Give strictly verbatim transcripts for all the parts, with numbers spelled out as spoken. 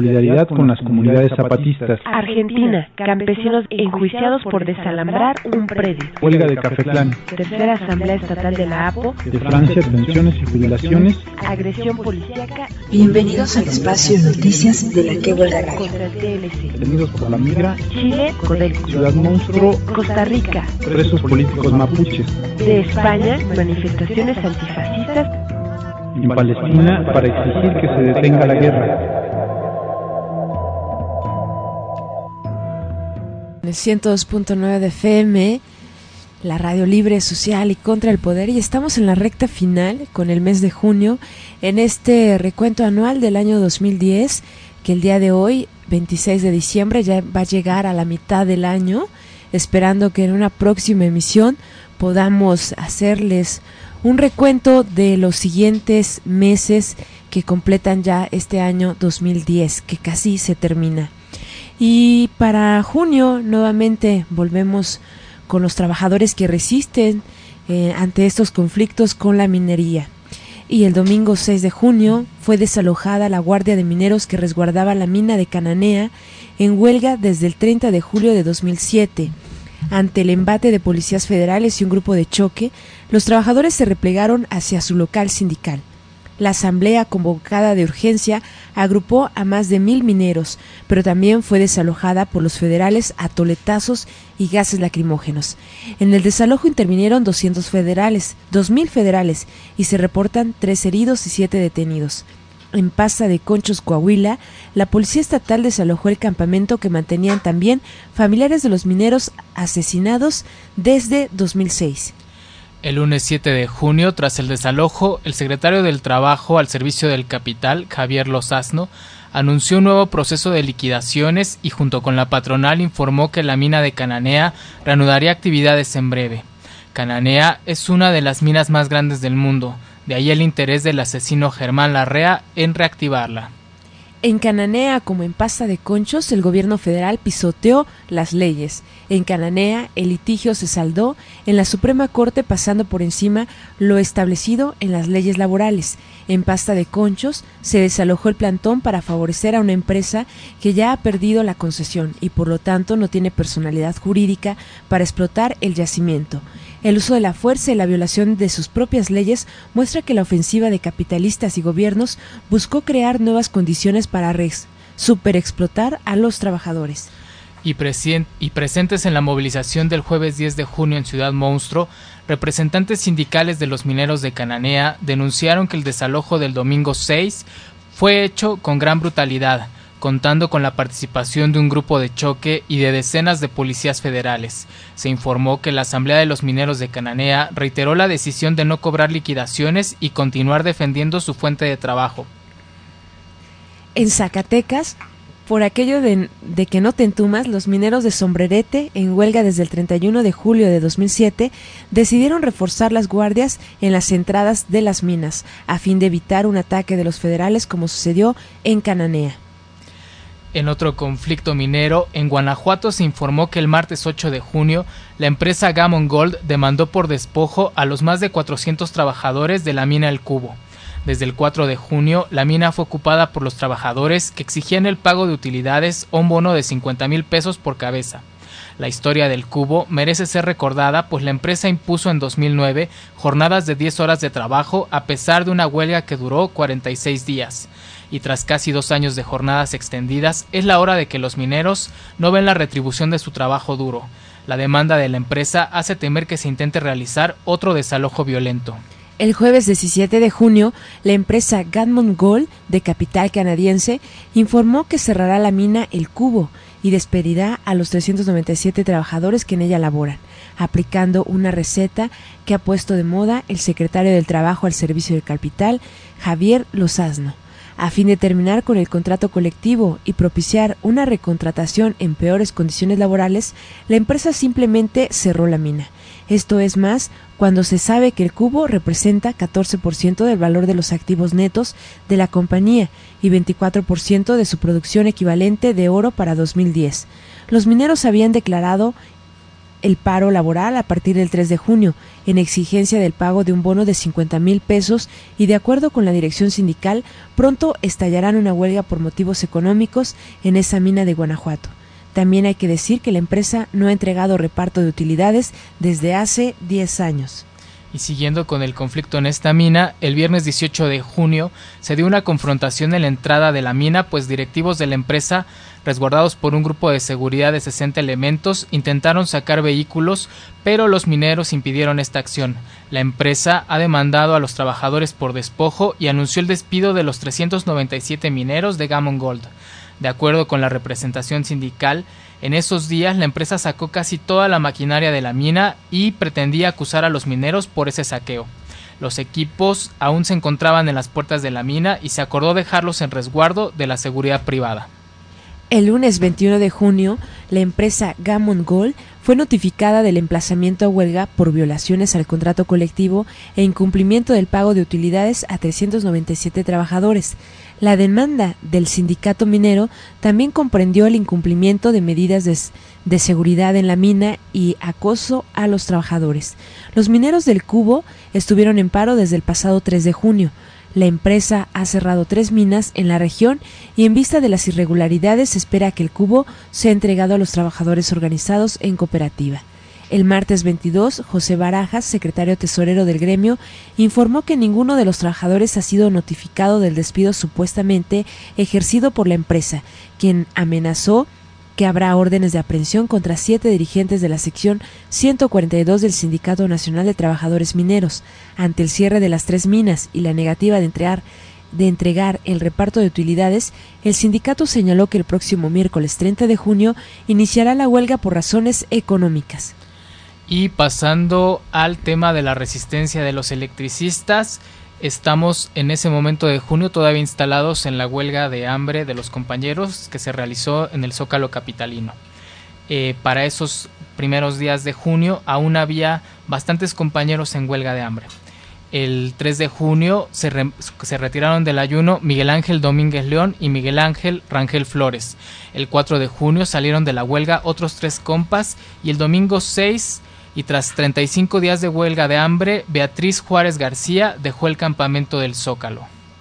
solidaridad con las comunidades zapatistas. Argentina, campesinos enjuiciados por desalambrar un predio. Huelga de Cafetlán. Tercera Asamblea Estatal de la A P O. De Francia, pensiones y jubilaciones. Agresión policíaca. Bienvenidos al espacio Noticias de la Que Huelga Radio. Contra el T L C. Detenidos por la migra. Chile, Codelco. Ciudad Monstruo. Costa Rica. Presos políticos mapuches. De España, manifestaciones antifascistas. En Palestina, para exigir que se detenga la guerra. En el ciento dos punto nueve de F M, la radio libre, social y contra el poder, y estamos en la recta final con el mes de junio, en este recuento anual del año dos mil diez, que el día de hoy, veintiséis de diciembre, ya va a llegar a la mitad del año, esperando que en una próxima emisión podamos hacerles un recuento de los siguientes meses que completan ya este año dos mil diez, que casi se termina. Y para junio nuevamente volvemos con los trabajadores que resisten eh, ante estos conflictos con la minería. Y el domingo seis de junio fue desalojada la Guardia de Mineros que resguardaba la mina de Cananea en huelga desde el treinta de julio de dos mil siete. Ante el embate de policías federales y un grupo de choque, los trabajadores se replegaron hacia su local sindical. La asamblea convocada de urgencia agrupó a más de mil mineros, pero también fue desalojada por los federales a toletazos y gases lacrimógenos. En el desalojo intervinieron doscientos federales, dos mil federales, y se reportan tres heridos y siete detenidos. En Paza de Conchos, Coahuila, la Policía Estatal desalojó el campamento que mantenían también familiares de los mineros asesinados desde dos mil seis. El lunes siete de junio, tras el desalojo, el secretario del Trabajo al Servicio del Capital, Javier Lozano, anunció un nuevo proceso de liquidaciones y junto con la patronal informó que la mina de Cananea reanudaría actividades en breve. Cananea es una de las minas más grandes del mundo, de ahí el interés del asesino Germán Larrea en reactivarla. En Cananea, como en Paza de Conchos, el gobierno federal pisoteó las leyes. En Cananea, el litigio se saldó en la Suprema Corte pasando por encima lo establecido en las leyes laborales. En Paza de Conchos se desalojó el plantón para favorecer a una empresa que ya ha perdido la concesión y por lo tanto no tiene personalidad jurídica para explotar el yacimiento. El uso de la fuerza y la violación de sus propias leyes muestra que la ofensiva de capitalistas y gobiernos buscó crear nuevas condiciones para res, superexplotar a los trabajadores. Y, presien- y presentes en la movilización del jueves diez de junio en Ciudad Monstruo, representantes sindicales de los mineros de Cananea denunciaron que el desalojo del domingo seis fue hecho con gran brutalidad, contando con la participación de un grupo de choque y de decenas de policías federales. Se informó que la Asamblea de los Mineros de Cananea reiteró la decisión de no cobrar liquidaciones y continuar defendiendo su fuente de trabajo. En Zacatecas, por aquello de, de que no te entumas, los mineros de Sombrerete, en huelga desde el treinta y uno de julio de dos mil siete, decidieron reforzar las guardias en las entradas de las minas, a fin de evitar un ataque de los federales como sucedió en Cananea. En otro conflicto minero, en Guanajuato se informó que el martes ocho de junio, la empresa Gammon Gold demandó por despojo a los más de cuatrocientos trabajadores de la mina El Cubo. Desde el cuatro de junio, la mina fue ocupada por los trabajadores que exigían el pago de utilidades o un bono de cincuenta mil pesos por cabeza. La historia del Cubo merece ser recordada, pues la empresa impuso en dos mil nueve jornadas de diez horas de trabajo a pesar de una huelga que duró cuarenta y seis días. Y tras casi dos años de jornadas extendidas, es la hora de que los mineros no ven la retribución de su trabajo duro. La demanda de la empresa hace temer que se intente realizar otro desalojo violento. El jueves diecisiete de junio, la empresa Gammon Gold, de capital canadiense, informó que cerrará la mina El Cubo y despedirá a los trescientos noventa y siete trabajadores que en ella laboran, aplicando una receta que ha puesto de moda el secretario del Trabajo al Servicio del Capital, Javier Lozano. A fin de terminar con el contrato colectivo y propiciar una recontratación en peores condiciones laborales, la empresa simplemente cerró la mina. Esto es más cuando se sabe que el cubo representa catorce por ciento del valor de los activos netos de la compañía y veinticuatro por ciento de su producción equivalente de oro para dos mil diez. Los mineros habían declarado el paro laboral a partir del tres de junio, en exigencia del pago de un bono de cincuenta mil pesos y de acuerdo con la dirección sindical, pronto estallarán una huelga por motivos económicos en esa mina de Guanajuato. También hay que decir que la empresa no ha entregado reparto de utilidades desde hace diez años. Y siguiendo con el conflicto en esta mina, el viernes dieciocho de junio se dio una confrontación en la entrada de la mina, pues directivos de la empresa, resguardados por un grupo de seguridad de sesenta elementos, intentaron sacar vehículos, pero los mineros impidieron esta acción. La empresa ha demandado a los trabajadores por despojo y anunció el despido de los trescientos noventa y siete mineros de Gammon Gold. De acuerdo con la representación sindical, en esos días la empresa sacó casi toda la maquinaria de la mina y pretendía acusar a los mineros por ese saqueo. Los equipos aún se encontraban en las puertas de la mina y se acordó dejarlos en resguardo de la seguridad privada. El lunes veintiuno de junio, la empresa Gammon Gold fue notificada del emplazamiento a huelga por violaciones al contrato colectivo e incumplimiento del pago de utilidades a trescientos noventa y siete trabajadores. La demanda del sindicato minero también comprendió el incumplimiento de medidas de, de seguridad en la mina y acoso a los trabajadores. Los mineros del Cubo estuvieron en paro desde el pasado tres de junio. La empresa ha cerrado tres minas en la región y en vista de las irregularidades se espera que el cubo sea entregado a los trabajadores organizados en cooperativa. El martes veintidós, José Barajas, secretario tesorero del gremio, informó que ninguno de los trabajadores ha sido notificado del despido supuestamente ejercido por la empresa, quien amenazó que habrá órdenes de aprehensión contra siete dirigentes de la sección ciento cuarenta y dos del Sindicato Nacional de Trabajadores Mineros. Ante el cierre de las tres minas y la negativa de entregar, de entregar el reparto de utilidades, el sindicato señaló que el próximo miércoles treinta de junio iniciará la huelga por razones económicas. Y pasando al tema de la resistencia de los electricistas, estamos en ese momento de junio todavía instalados en la huelga de hambre de los compañeros que se realizó en el Zócalo capitalino. Eh, para esos primeros días de junio aún había bastantes compañeros en huelga de hambre. El tres de junio se, re, se retiraron del ayuno Miguel Ángel Domínguez León y Miguel Ángel Rangel Flores. El cuatro de junio salieron de la huelga otros tres compas y el domingo seis, y tras treinta y cinco días de huelga de hambre, Beatriz Juárez García dejó el campamento del Zócalo.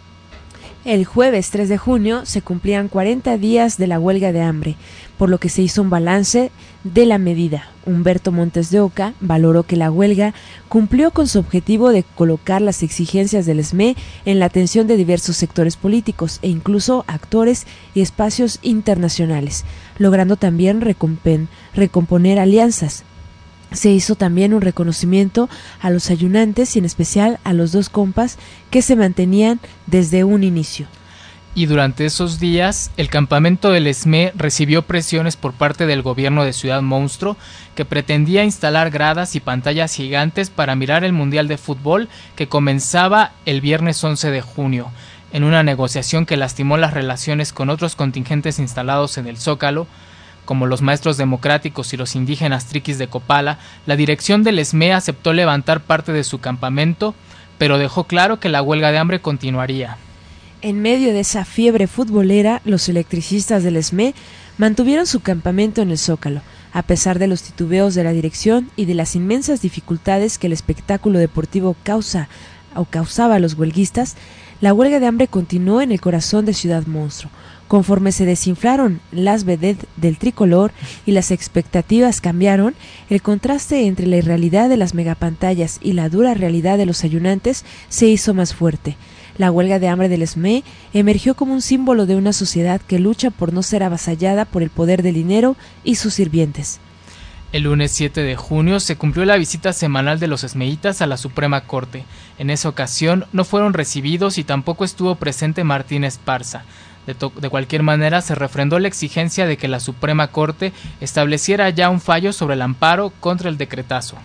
El jueves tres de junio se cumplían cuarenta días de la huelga de hambre, por lo que se hizo un balance de la medida. Humberto Montes de Oca valoró que la huelga cumplió con su objetivo de colocar las exigencias del E S M E en la atención de diversos sectores políticos e incluso actores y espacios internacionales, logrando también recompen- recomponer alianzas. Se hizo también un reconocimiento a los ayunantes y en especial a los dos compas que se mantenían desde un inicio. Y durante esos días, el campamento del E S M E recibió presiones por parte del gobierno de Ciudad Monstruo, que pretendía instalar gradas y pantallas gigantes para mirar el Mundial de Fútbol que comenzaba el viernes once de junio. En una negociación que lastimó las relaciones con otros contingentes instalados en el Zócalo, como los maestros democráticos y los indígenas triquis de Copala, la dirección del E S M E aceptó levantar parte de su campamento, pero dejó claro que la huelga de hambre continuaría. En medio de esa fiebre futbolera, los electricistas del E S M E mantuvieron su campamento en el Zócalo, a pesar de los titubeos de la dirección y de las inmensas dificultades que el espectáculo deportivo causa o causaba a los huelguistas. La huelga de hambre continuó en el corazón de Ciudad Monstruo. Conforme se desinflaron las vedettes del tricolor y las expectativas cambiaron, el contraste entre la irrealidad de las megapantallas y la dura realidad de los ayunantes se hizo más fuerte. La huelga de hambre del E S M E emergió como un símbolo de una sociedad que lucha por no ser avasallada por el poder del dinero y sus sirvientes. El lunes siete de junio se cumplió la visita semanal de los esmeitas a la Suprema Corte. En esa ocasión no fueron recibidos y tampoco estuvo presente Martín Esparza. De, to- de cualquier manera, se refrendó la exigencia de que la Suprema Corte estableciera ya un fallo sobre el amparo contra el decretazo.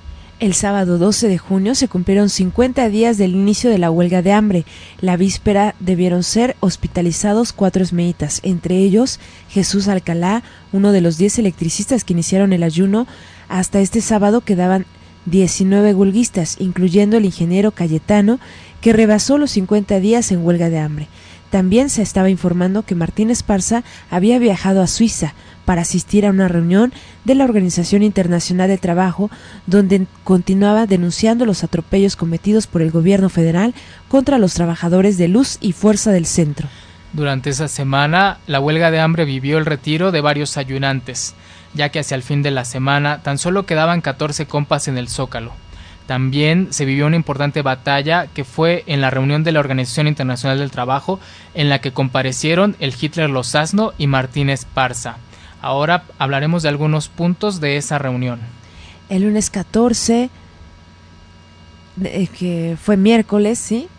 El sábado doce de junio se cumplieron cincuenta días del inicio de la huelga de hambre. La víspera debieron ser hospitalizados cuatro esmeitas, entre ellos Jesús Alcalá, uno de los diez electricistas que iniciaron el ayuno. Hasta este sábado quedaban diecinueve huelguistas, incluyendo el ingeniero Cayetano, que rebasó los cincuenta días en huelga de hambre. También se estaba informando que Martín Esparza había viajado a Suiza para asistir a una reunión de la Organización Internacional del Trabajo, donde continuaba denunciando los atropellos cometidos por el gobierno federal contra los trabajadores de Luz y Fuerza del Centro. Durante esa semana, la huelga de hambre vivió el retiro de varios ayunantes, ya que hacia el fin de la semana tan solo quedaban catorce compas en el Zócalo. También se vivió una importante batalla que fue en la reunión de la Organización Internacional del Trabajo, en la que comparecieron el Hitler Lozano y Martín Esparza. Ahora hablaremos de algunos puntos de esa reunión. El lunes catorce, eh, que fue miércoles, ¿sí?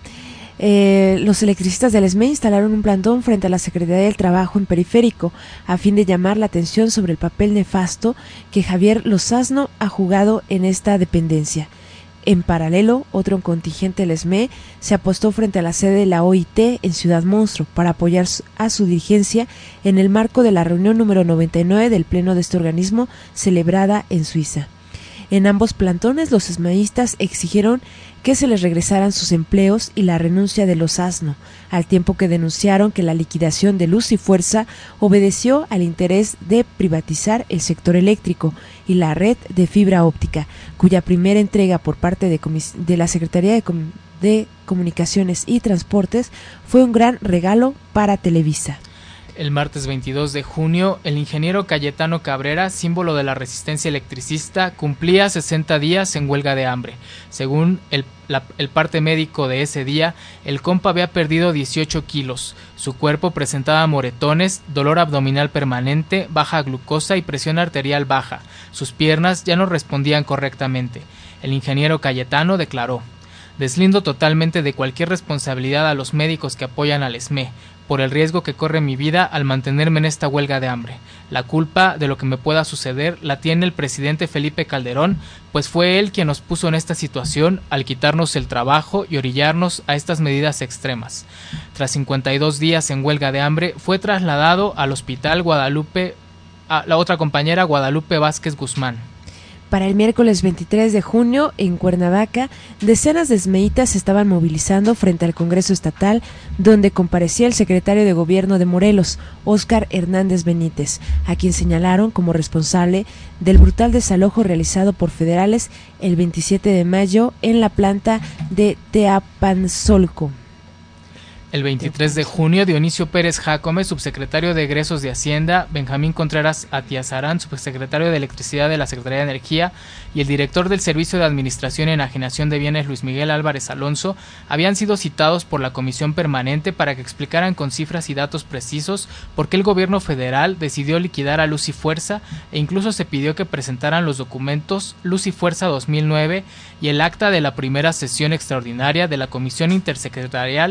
Eh, los electricistas del ESME instalaron un plantón frente a la Secretaría del Trabajo en Periférico a fin de llamar la atención sobre el papel nefasto que Javier Lozano ha jugado en esta dependencia. En paralelo, otro contingente del ESME se apostó frente a la sede de la O I T en Ciudad Monstruo para apoyar a su dirigencia en el marco de la reunión número noventa y nueve del Pleno de este organismo celebrada en Suiza. En ambos plantones, los esmaístas exigieron que se les regresaran sus empleos y la renuncia de Lozano, al tiempo que denunciaron que la liquidación de Luz y Fuerza obedeció al interés de privatizar el sector eléctrico y la red de fibra óptica, cuya primera entrega por parte de, comis- de la Secretaría de, Com- de Comunicaciones y Transportes fue un gran regalo para Televisa. El martes veintidós de junio, el ingeniero Cayetano Cabrera, símbolo de la resistencia electricista, cumplía sesenta días en huelga de hambre. Según el, la, el parte médico de ese día, el compa había perdido dieciocho kilos. Su cuerpo presentaba moretones, dolor abdominal permanente, baja glucosa y presión arterial baja. Sus piernas ya no respondían correctamente. El ingeniero Cayetano declaró: "Deslindo totalmente de cualquier responsabilidad a los médicos que apoyan al ESME, por el riesgo que corre mi vida al mantenerme en esta huelga de hambre. La culpa de lo que me pueda suceder la tiene el presidente Felipe Calderón, pues fue él quien nos puso en esta situación al quitarnos el trabajo y orillarnos a estas medidas extremas". Tras cincuenta y dos días en huelga de hambre, fue trasladado al Hospital Guadalupe, a la otra compañera Guadalupe Vázquez Guzmán. Para el miércoles veintitrés de junio, en Cuernavaca, decenas de esmeítas se estaban movilizando frente al Congreso Estatal, donde comparecía el secretario de Gobierno de Morelos, Óscar Hernández Benítez, a quien señalaron como responsable del brutal desalojo realizado por federales el veintisiete de mayo en la planta de Teapanzolco. El veintitrés de junio, Dionisio Pérez Jácome, subsecretario de Egresos de Hacienda, Benjamín Contreras Atiazarán, subsecretario de Electricidad de la Secretaría de Energía, y el director del Servicio de Administración y Enajenación de Bienes, Luis Miguel Álvarez Alonso, habían sido citados por la Comisión Permanente para que explicaran con cifras y datos precisos por qué el gobierno federal decidió liquidar a Luz y Fuerza, e incluso se pidió que presentaran los documentos Luz y Fuerza dos mil nueve y el acta de la primera sesión extraordinaria de la Comisión Intersecretarial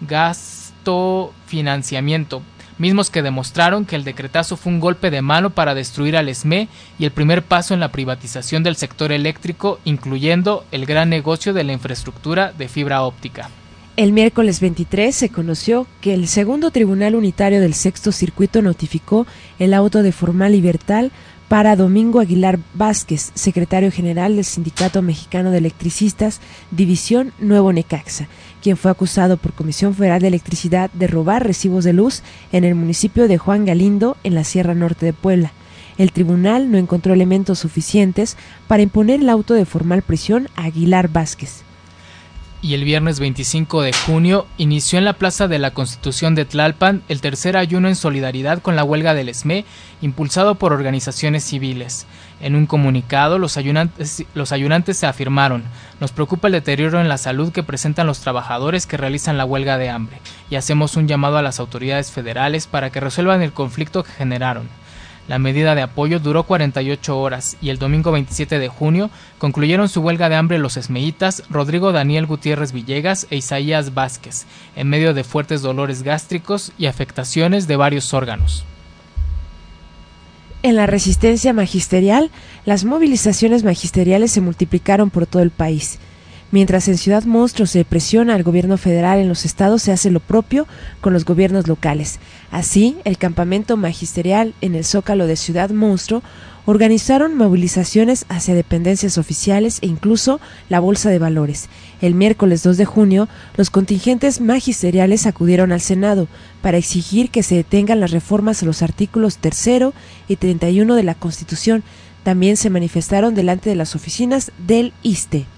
Gasto Financiamiento, mismos que demostraron que el decretazo fue un golpe de mano para destruir al ESME y el primer paso en la privatización del sector eléctrico, incluyendo el gran negocio de la infraestructura de fibra óptica. El miércoles veintitrés se conoció que el segundo Tribunal Unitario del Sexto Circuito notificó el auto de formal libertad para Domingo Aguilar Vázquez, secretario general del Sindicato Mexicano de Electricistas, División Nuevo Necaxa, quien fue acusado por Comisión Federal de Electricidad de robar recibos de luz en el municipio de Juan Galindo, en la Sierra Norte de Puebla. El tribunal no encontró elementos suficientes para imponer el auto de formal prisión a Aguilar Vázquez. Y el viernes veinticinco de junio inició en la Plaza de la Constitución de Tlalpan el tercer ayuno en solidaridad con la huelga del ESME, impulsado por organizaciones civiles. En un comunicado, los ayunantes, los ayunantes se afirmaron: "Nos preocupa el deterioro en la salud que presentan los trabajadores que realizan la huelga de hambre, y hacemos un llamado a las autoridades federales para que resuelvan el conflicto que generaron". La medida de apoyo duró cuarenta y ocho horas y el domingo veintisiete de junio concluyeron su huelga de hambre los esmeítas Rodrigo Daniel Gutiérrez Villegas e Isaías Vázquez, en medio de fuertes dolores gástricos y afectaciones de varios órganos. En la resistencia magisterial, las movilizaciones magisteriales se multiplicaron por todo el país. Mientras en Ciudad Monstruo se presiona al gobierno federal, en los estados se hace lo propio con los gobiernos locales. Así, el campamento magisterial en el Zócalo de Ciudad Monstruo organizaron movilizaciones hacia dependencias oficiales e incluso la Bolsa de Valores. El miércoles dos de junio, los contingentes magisteriales acudieron al Senado para exigir que se detengan las reformas a los artículos tercero y treinta y uno de la Constitución. También se manifestaron delante de las oficinas del I S S S S T E.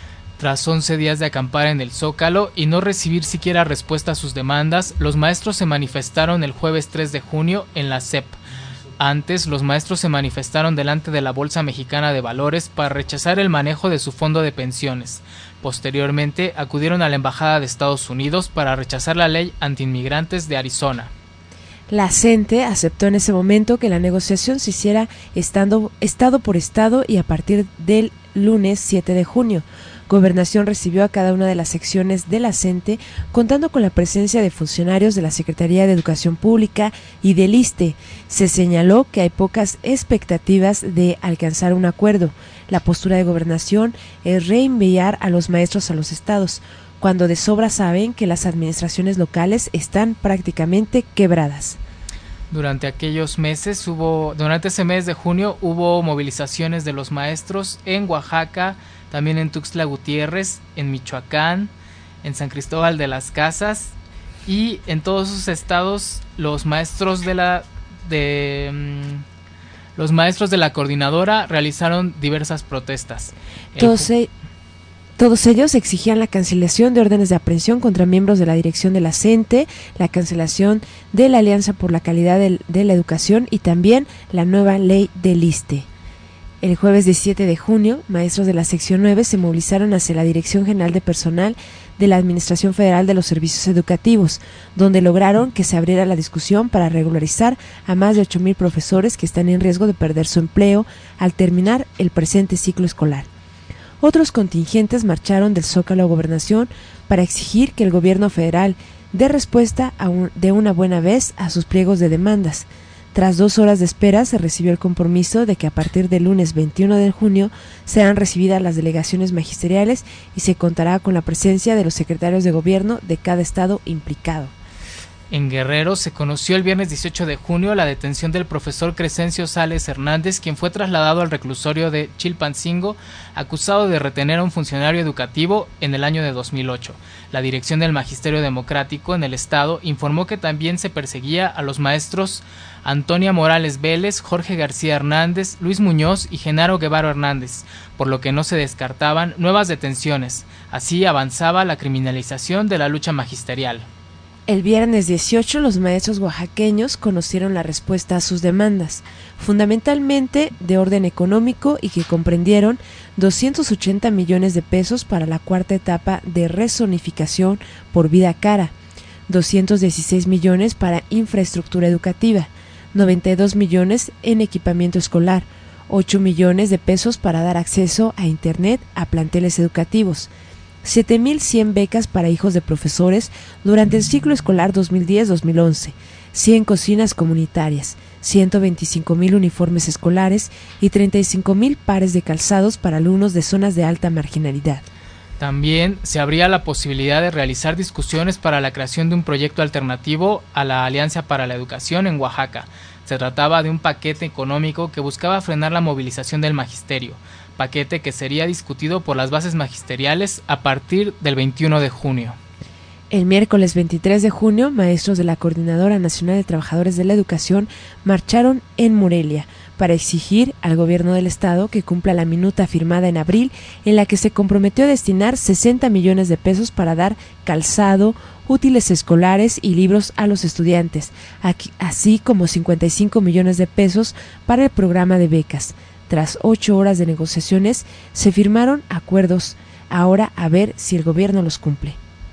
Tras once días de acampar en el Zócalo y no recibir siquiera respuesta a sus demandas, los maestros se manifestaron el jueves tres de junio en la S E P. Antes, los maestros se manifestaron delante de la Bolsa Mexicana de Valores para rechazar el manejo de su fondo de pensiones. Posteriormente, acudieron a la Embajada de Estados Unidos para rechazar la ley antiinmigrantes de Arizona. La C E N T E aceptó en ese momento que la negociación se hiciera estando, estado por estado y a partir del lunes siete de junio. Gobernación recibió a cada una de las secciones de la C E N T E, contando con la presencia de funcionarios de la Secretaría de Educación Pública y del I S S S T E. Se señaló que hay pocas expectativas de alcanzar un acuerdo. La postura de Gobernación es reenviar a los maestros a los estados, cuando de sobra saben que las administraciones locales están prácticamente quebradas. Durante aquellos meses hubo, durante ese mes de junio hubo movilizaciones de los maestros en Oaxaca, también en Tuxtla Gutiérrez, en Michoacán, en San Cristóbal de las Casas, y en todos esos estados los maestros de la de um, los maestros de la coordinadora realizaron diversas protestas. Todos, e- todos ellos exigían la cancelación de órdenes de aprehensión contra miembros de la dirección de la C E N T E, la cancelación de la Alianza por la Calidad de, de la Educación y también la nueva ley del I S S S T E. El jueves diecisiete de junio, maestros de la sección nueve se movilizaron hacia la Dirección General de Personal de la Administración Federal de los Servicios Educativos, donde lograron que se abriera la discusión para regularizar a más de ocho mil profesores que están en riesgo de perder su empleo al terminar el presente ciclo escolar. Otros contingentes marcharon del Zócalo a Gobernación para exigir que el gobierno federal dé respuesta a un, de una buena vez a sus pliegos de demandas. Tras dos horas de espera, se recibió el compromiso de que a partir del lunes veintiuno de junio serán recibidas las delegaciones magisteriales y se contará con la presencia de los secretarios de gobierno de cada estado implicado. En Guerrero se conoció el viernes dieciocho de junio la detención del profesor Crescencio Sales Hernández, quien fue trasladado al reclusorio de Chilpancingo, acusado de retener a un funcionario educativo en el año de dos mil ocho. La dirección del Magisterio Democrático en el estado informó que también se perseguía a los maestros Antonia Morales Vélez, Jorge García Hernández, Luis Muñoz y Genaro Guevara Hernández, por lo que no se descartaban nuevas detenciones. Así avanzaba la criminalización de la lucha magisterial. El viernes dieciocho, los maestros oaxaqueños conocieron la respuesta a sus demandas, fundamentalmente de orden económico y que comprendieron doscientos ochenta millones de pesos para la cuarta etapa de rezonificación por vida cara, doscientos dieciséis millones para infraestructura educativa, noventa y dos millones en equipamiento escolar, ocho millones de pesos para dar acceso a Internet a planteles educativos, siete mil cien becas para hijos de profesores durante el ciclo escolar dos mil diez dos mil once, cien cocinas comunitarias, ciento veinticinco mil uniformes escolares y treinta y cinco mil pares de calzados para alumnos de zonas de alta marginalidad. También se abría la posibilidad de realizar discusiones para la creación de un proyecto alternativo a la Alianza para la Educación en Oaxaca. Se trataba de un paquete económico que buscaba frenar la movilización del magisterio, paquete que sería discutido por las bases magisteriales a partir del veintiuno de junio. El miércoles veintitrés de junio, maestros de la Coordinadora Nacional de Trabajadores de la Educación marcharon en Morelia para exigir al gobierno del estado que cumpla la minuta firmada en abril en la que se comprometió a destinar sesenta millones de pesos para dar calzado, útiles escolares y libros a los estudiantes, así como cincuenta y cinco millones de pesos para el programa de becas. Tras ocho horas de negociaciones, se firmaron acuerdos. Ahora a ver si el gobierno los cumple.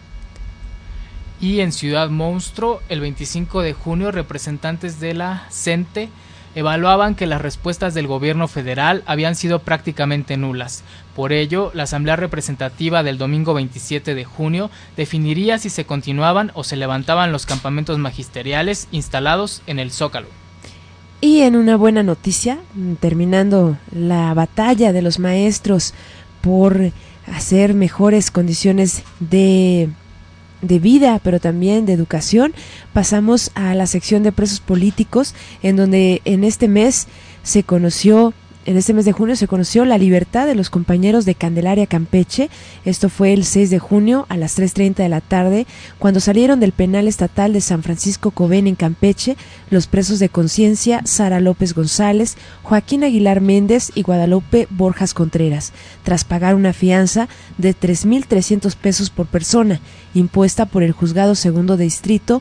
Y en Ciudad Monstruo, el veinticinco de junio, representantes de la C E N T E evaluaban que las respuestas del gobierno federal habían sido prácticamente nulas. Por ello, la Asamblea Representativa del domingo veintisiete de junio definiría si se continuaban o se levantaban los campamentos magisteriales instalados en el Zócalo. Y en una buena noticia, terminando la batalla de los maestros por hacer mejores condiciones de, de vida, pero también de educación, pasamos a la sección de presos políticos, en donde en este mes se conoció En este mes de junio se conoció la libertad de los compañeros de Candelaria Campeche. Esto fue el seis de junio a las tres treinta de la tarde, cuando salieron del penal estatal de San Francisco Covén en Campeche los presos de conciencia Sara López González, Joaquín Aguilar Méndez y Guadalupe Borjas Contreras, tras pagar una fianza de tres mil trescientos pesos por persona, impuesta por el Juzgado Segundo de Distrito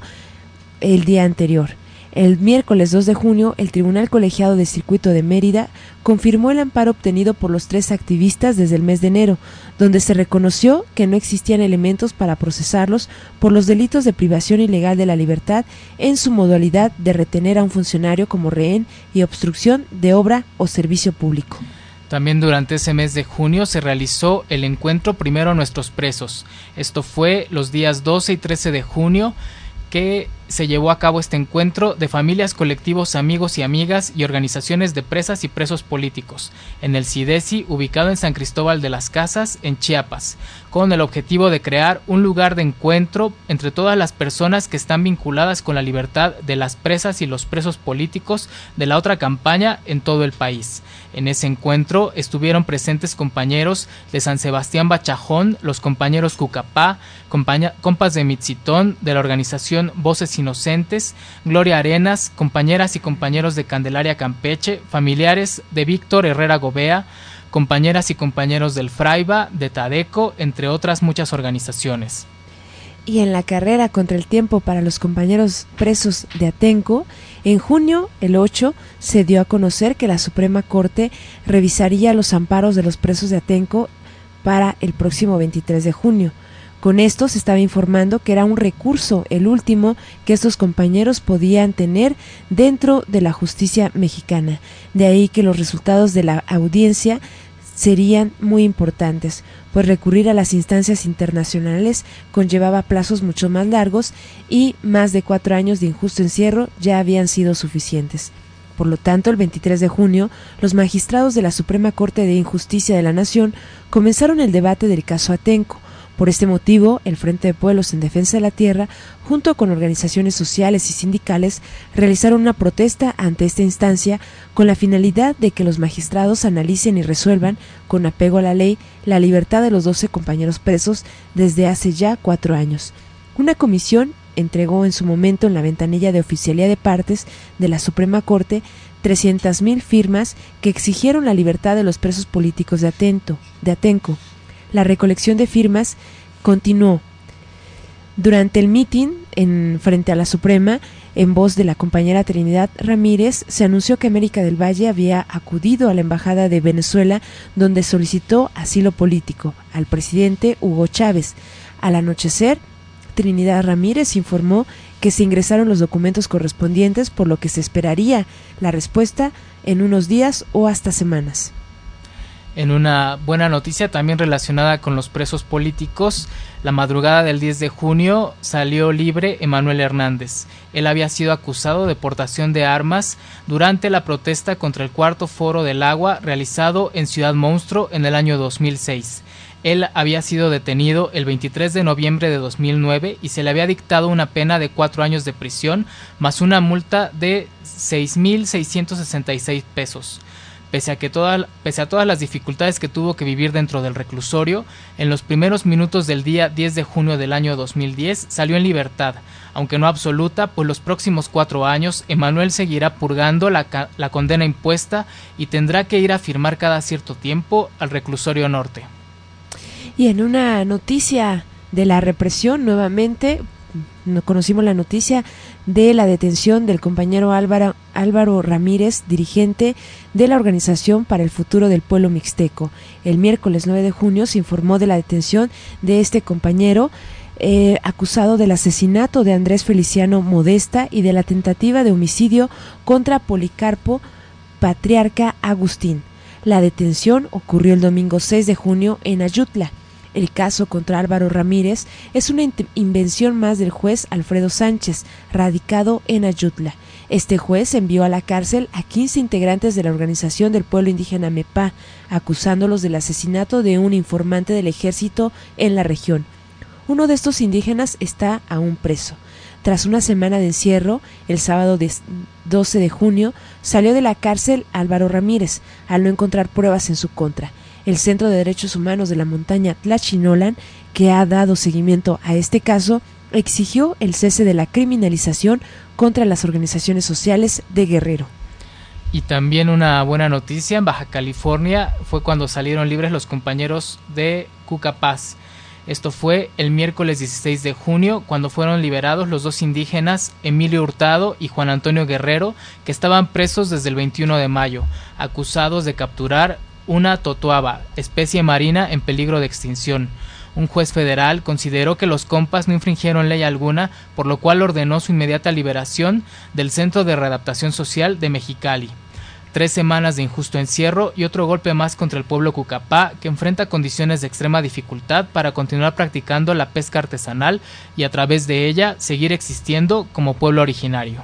el día anterior. El miércoles dos de junio, el Tribunal Colegiado de Circuito de Mérida confirmó el amparo obtenido por los tres activistas desde el mes de enero, donde se reconoció que no existían elementos para procesarlos por los delitos de privación ilegal de la libertad en su modalidad de retener a un funcionario como rehén y obstrucción de obra o servicio público. También durante ese mes de junio se realizó el encuentro Primero a Nuestros Presos. Esto fue los días doce y trece de junio, que se llevó a cabo este encuentro de familias, colectivos, amigos y amigas y organizaciones de presas y presos políticos en el CIDESI, ubicado en San Cristóbal de las Casas, en Chiapas, con el objetivo de crear un lugar de encuentro entre todas las personas que están vinculadas con la libertad de las presas y los presos políticos de la otra campaña en todo el país. En ese encuentro estuvieron presentes compañeros de San Sebastián Bachajón, los compañeros Cucapá, compaña, compas de Mitzitón, de la organización Voces Inocentes, Gloria Arenas, compañeras y compañeros de Candelaria Campeche, familiares de Víctor Herrera Gobea, compañeras y compañeros del Fraiba, de Tadeco, entre otras muchas organizaciones. Y en la carrera contra el tiempo para los compañeros presos de Atenco, en junio, el ocho, se dio a conocer que la Suprema Corte revisaría los amparos de los presos de Atenco para el próximo veintitrés de junio. Con esto se estaba informando que era un recurso, el último, que estos compañeros podían tener dentro de la justicia mexicana. De ahí que los resultados de la audiencia serían muy importantes, pues recurrir a las instancias internacionales conllevaba plazos mucho más largos y más de cuatro años de injusto encierro ya habían sido suficientes. Por lo tanto, el veintitrés de junio, los magistrados de la Suprema Corte de Injusticia de la Nación comenzaron el debate del caso Atenco. Por este motivo, el Frente de Pueblos en Defensa de la Tierra, junto con organizaciones sociales y sindicales, realizaron una protesta ante esta instancia con la finalidad de que los magistrados analicen y resuelvan, con apego a la ley, la libertad de los doce compañeros presos desde hace ya cuatro años. Una comisión entregó en su momento en la ventanilla de oficialía de partes de la Suprema Corte trescientas mil firmas que exigieron la libertad de los presos políticos de, Atento, de Atenco. La recolección de firmas continuó. Durante el mitin en frente a la Suprema, en voz de la compañera Trinidad Ramírez, se anunció que América del Valle había acudido a la Embajada de Venezuela, donde solicitó asilo político al presidente Hugo Chávez. Al anochecer, Trinidad Ramírez informó que se ingresaron los documentos correspondientes, por lo que se esperaría la respuesta en unos días o hasta semanas. En una buena noticia también relacionada con los presos políticos, la madrugada del diez de junio salió libre Emanuel Hernández. Él había sido acusado de portación de armas durante la protesta contra el cuarto Foro del Agua realizado en Ciudad Monstruo en el año dos mil seis. Él había sido detenido el veintitrés de noviembre de dos mil nueve y se le había dictado una pena de cuatro años de prisión más una multa de seis mil seiscientos sesenta y seis pesos. Pese a, que toda, pese a todas las dificultades que tuvo que vivir dentro del reclusorio, en los primeros minutos del día diez de junio del año dos mil diez salió en libertad, aunque no absoluta, pues los próximos cuatro años Emanuel seguirá purgando la, la condena impuesta y tendrá que ir a firmar cada cierto tiempo al reclusorio norte. Y en una noticia de la represión, nuevamente conocimos la noticia de la detención del compañero Álvaro, Álvaro Ramírez, dirigente de la Organización para el Futuro del Pueblo Mixteco. El miércoles nueve de junio se informó de la detención de este compañero eh, acusado del asesinato de Andrés Feliciano Modesta y de la tentativa de homicidio contra Policarpo Patriarca Agustín. La detención ocurrió el domingo seis de junio en Ayutla. El caso contra Álvaro Ramírez es una invención más del juez Alfredo Sánchez, radicado en Ayutla. Este juez envió a la cárcel a quince integrantes de la Organización del Pueblo Indígena MEPA, acusándolos del asesinato de un informante del ejército en la región. Uno de estos indígenas está aún preso. Tras una semana de encierro, el sábado doce de junio, salió de la cárcel Álvaro Ramírez, al no encontrar pruebas en su contra. El Centro de Derechos Humanos de la montaña Tlachinolan, que ha dado seguimiento a este caso, exigió el cese de la criminalización contra las organizaciones sociales de Guerrero. Y también una buena noticia, en Baja California fue cuando salieron libres los compañeros de Cucapás. Esto fue el miércoles dieciséis de junio, cuando fueron liberados los dos indígenas Emilio Hurtado y Juan Antonio Guerrero, que estaban presos desde el veintiuno de mayo, acusados de capturar una totoaba, especie marina en peligro de extinción. Un juez federal consideró que los compas no infringieron ley alguna, por lo cual ordenó su inmediata liberación del Centro de Readaptación Social de Mexicali. Tres semanas de injusto encierro y otro golpe más contra el pueblo Cucapá, que enfrenta condiciones de extrema dificultad para continuar practicando la pesca artesanal y a través de ella seguir existiendo como pueblo originario.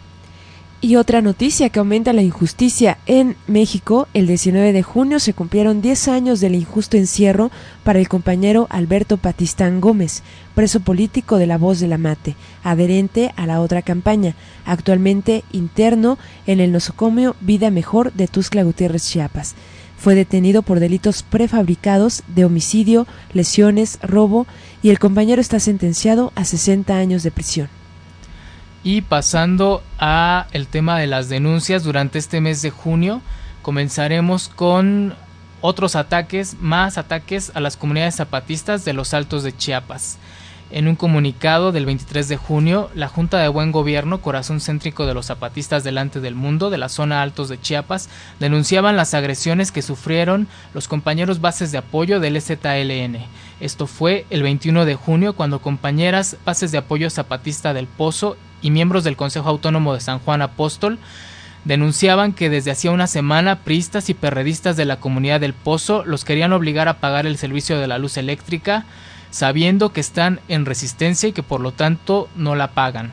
Y otra noticia que aumenta la injusticia en México: el diecinueve de junio se cumplieron diez años del injusto encierro para el compañero Alberto Patistán Gómez, preso político de La Voz de la Mate, adherente a la otra campaña, actualmente interno en el nosocomio Vida Mejor de Tuxtla Gutiérrez, Chiapas. Fue detenido por delitos prefabricados de homicidio, lesiones, robo, y el compañero está sentenciado a sesenta años de prisión. Y pasando a el tema de las denuncias, durante este mes de junio comenzaremos con otros ataques, más ataques a las comunidades zapatistas de los Altos de Chiapas. En un comunicado del veintitrés de junio, la Junta de Buen Gobierno, corazón céntrico de los zapatistas delante del mundo de la zona Altos de Chiapas, denunciaban las agresiones que sufrieron los compañeros bases de apoyo del E Z L N. Esto fue el veintiuno de junio, cuando compañeras bases de apoyo zapatista del Pozo y miembros del Consejo Autónomo de San Juan Apóstol denunciaban que desde hacía una semana priistas y perredistas de la comunidad del Pozo los querían obligar a pagar el servicio de la luz eléctrica, sabiendo que están en resistencia y que por lo tanto no la pagan.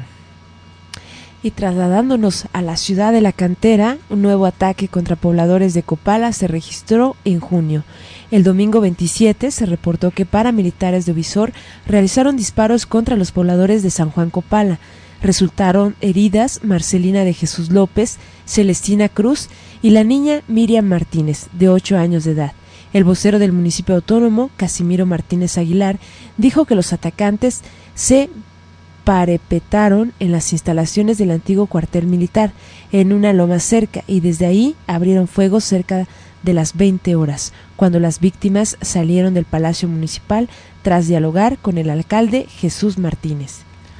Y trasladándonos a la ciudad de La Cantera, un nuevo ataque contra pobladores de Copala se registró en junio. El domingo veintisiete se reportó que paramilitares de Ovisor realizaron disparos contra los pobladores de San Juan Copala. Resultaron heridas Marcelina de Jesús López, Celestina Cruz y la niña Miriam Martínez, de ocho años de edad. El vocero del municipio autónomo, Casimiro Martínez Aguilar, dijo que los atacantes se parapetaron en las instalaciones del antiguo cuartel militar, en una loma cerca, y desde ahí abrieron fuego cerca de las veinte horas, cuando las víctimas salieron del Palacio Municipal tras dialogar con el alcalde Jesús Martínez.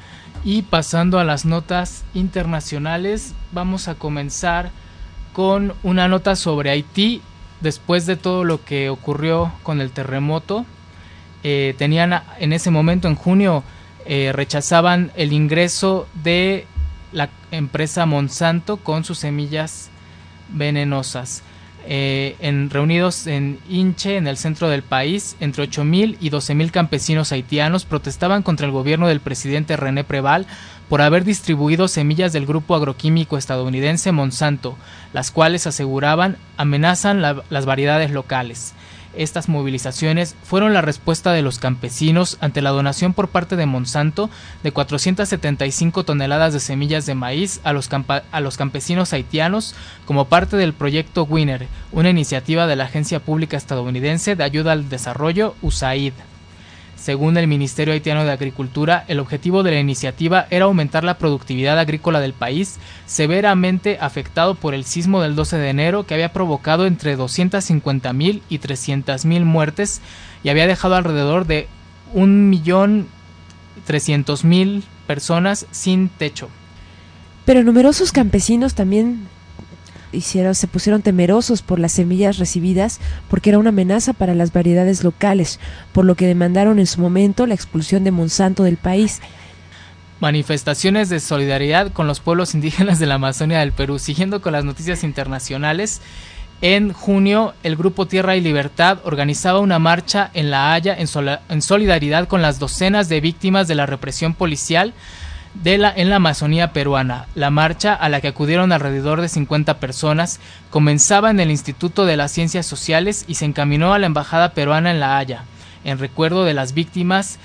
Y pasando a las notas internacionales, vamos a comenzar con una nota sobre Haití. Después de todo lo que ocurrió con el terremoto, eh, tenían en ese momento, en junio, eh, rechazaban el ingreso de la empresa Monsanto con sus semillas venenosas. Eh, en, reunidos en Inche, en el centro del país, entre ocho mil y doce mil campesinos haitianos protestaban contra el gobierno del presidente René Preval por haber distribuido semillas del grupo agroquímico estadounidense Monsanto, las cuales aseguraban amenazan la, las variedades locales. Estas movilizaciones fueron la respuesta de los campesinos ante la donación por parte de Monsanto de cuatrocientas setenta y cinco toneladas de semillas de maíz a los, campa- a los campesinos haitianos como parte del proyecto Winner, una iniciativa de la Agencia Pública Estadounidense de Ayuda al Desarrollo, U S A I D. Según el Ministerio Haitiano de Agricultura, el objetivo de la iniciativa era aumentar la productividad agrícola del país, severamente afectado por el sismo del doce de enero que había provocado entre doscientas cincuenta mil y trescientas mil muertes y había dejado alrededor de un millón trescientas mil personas sin techo. Pero numerosos campesinos también hicieron, se pusieron temerosos por las semillas recibidas porque era una amenaza para las variedades locales, por lo que demandaron en su momento la expulsión de Monsanto del país. Manifestaciones de solidaridad con los pueblos indígenas de la Amazonia del Perú. Siguiendo con las noticias internacionales, en junio el Grupo Tierra y Libertad organizaba una marcha en La Haya en, sol- en solidaridad con las docenas de víctimas de la represión policial de la, en la Amazonía peruana. La marcha, a la que acudieron alrededor de cincuenta personas, comenzaba en el Instituto de las Ciencias Sociales y se encaminó a la Embajada peruana en La Haya, en recuerdo de las víctimas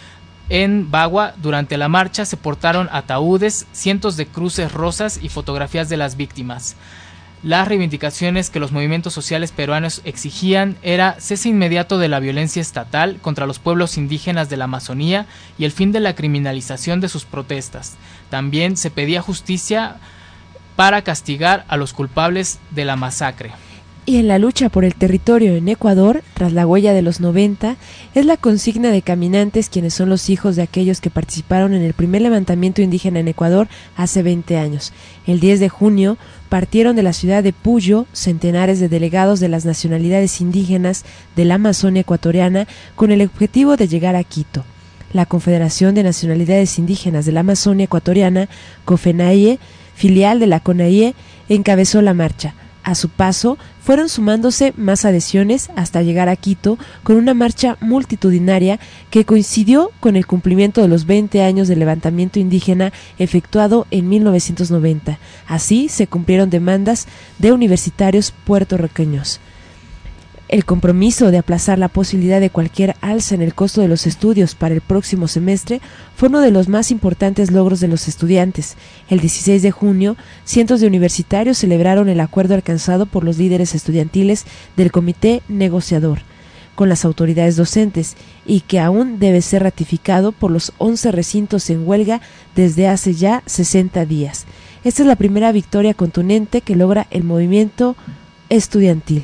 En Bagua, durante la marcha, se portaron ataúdes, cientos de cruces rosas y fotografías de las víctimas. Las reivindicaciones que los movimientos sociales peruanos exigían era cese inmediato de la violencia estatal contra los pueblos indígenas de la Amazonía y el fin de la criminalización de sus protestas. También se pedía justicia para castigar a los culpables de la masacre. Y en la lucha por el territorio en Ecuador, tras la huella de los noventa, es la consigna de caminantes quienes son los hijos de aquellos que participaron en el primer levantamiento indígena en Ecuador hace veinte años. El diez de junio partieron de la ciudad de Puyo centenares de delegados de las nacionalidades indígenas de la Amazonia ecuatoriana con el objetivo de llegar a Quito. La Confederación de Nacionalidades Indígenas de la Amazonia ecuatoriana, COFENAIE, filial de la CONAIE, encabezó la marcha. A su paso, fueron sumándose más adhesiones hasta llegar a Quito con una marcha multitudinaria que coincidió con el cumplimiento de los veinte años del levantamiento indígena efectuado en mil novecientos noventa. Así se cumplieron demandas de universitarios puertorriqueños. El compromiso de aplazar la posibilidad de cualquier alza en el costo de los estudios para el próximo semestre fue uno de los más importantes logros de los estudiantes. El dieciséis de junio, cientos de universitarios celebraron el acuerdo alcanzado por los líderes estudiantiles del comité negociador con las autoridades docentes y que aún debe ser ratificado por los once recintos en huelga desde hace ya sesenta días. Esta es la primera victoria contundente que logra el movimiento estudiantil.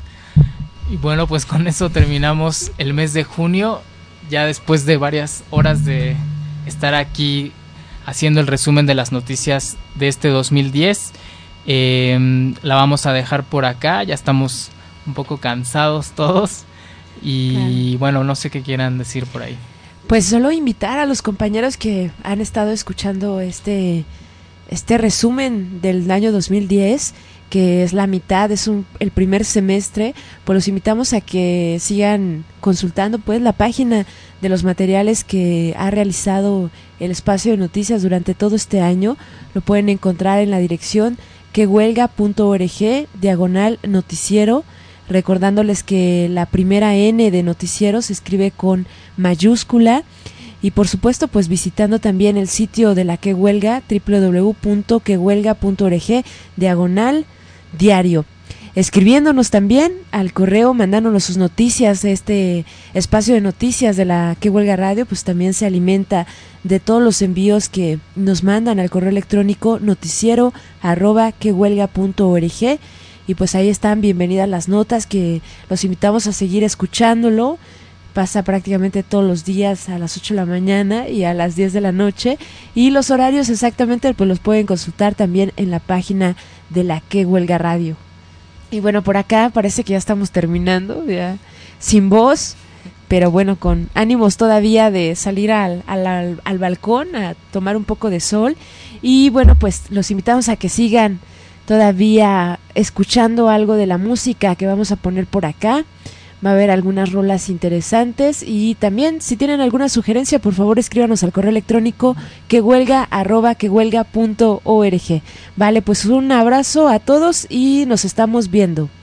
Y bueno, pues con eso terminamos el mes de junio, ya después de varias horas de estar aquí haciendo el resumen de las noticias de este dos mil diez. Eh, la vamos a dejar por acá, ya estamos un poco cansados todos y claro. Bueno, no sé qué quieran decir por ahí. Pues solo invitar a los compañeros que han estado escuchando este, este resumen del año dos mil diez, que es la mitad, es un, el primer semestre, pues los invitamos a que sigan consultando pues la página de los materiales que ha realizado el espacio de noticias durante todo este año. Lo pueden encontrar en la dirección quehuelga punto org diagonal noticiero, recordándoles que la primera N de noticiero se escribe con mayúscula. Y por supuesto, pues visitando también el sitio de la Que Huelga, doble u doble u doble u punto que huelga punto org diagonal diario. Escribiéndonos también al correo, mandándonos sus noticias. Este espacio de noticias de la Que Huelga Radio, pues también se alimenta de todos los envíos que nos mandan al correo electrónico noticiero arroba quehuelga punto org. Y pues ahí están bienvenidas las notas, que los invitamos a seguir escuchándolo. Pasa prácticamente todos los días a las ocho de la mañana y a las diez de la noche. Y los horarios exactamente pues los pueden consultar también en la página de la Que Huelga Radio. Y bueno, por acá parece que ya estamos terminando, ya sin voz, pero bueno, con ánimos todavía de salir al, al, al, al balcón a tomar un poco de sol. Y bueno, pues los invitamos a que sigan todavía escuchando algo de la música que vamos a poner por acá. Va a haber algunas rolas interesantes y también si tienen alguna sugerencia, por favor escríbanos al correo electrónico quehuelga arroba quehuelga punto org. Vale, pues un abrazo a todos y nos estamos viendo.